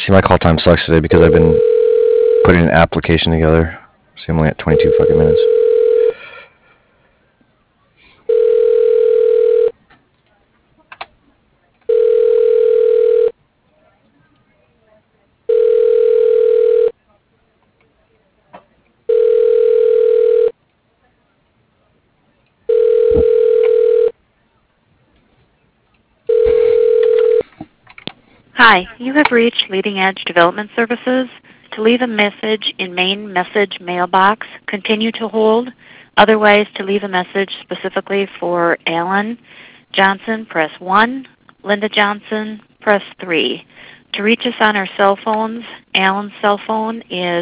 See, my call time sucks today because I've been putting an application together. See, I'm only at 22 fucking minutes. Hi, you have reached Leading Edge Development Services. To leave a message in main message mailbox, continue to hold. Otherwise, to leave a message specifically for Alan Johnson, press 1. Linda Johnson, press 3. To reach us on our cell phones, Alan's cell phone is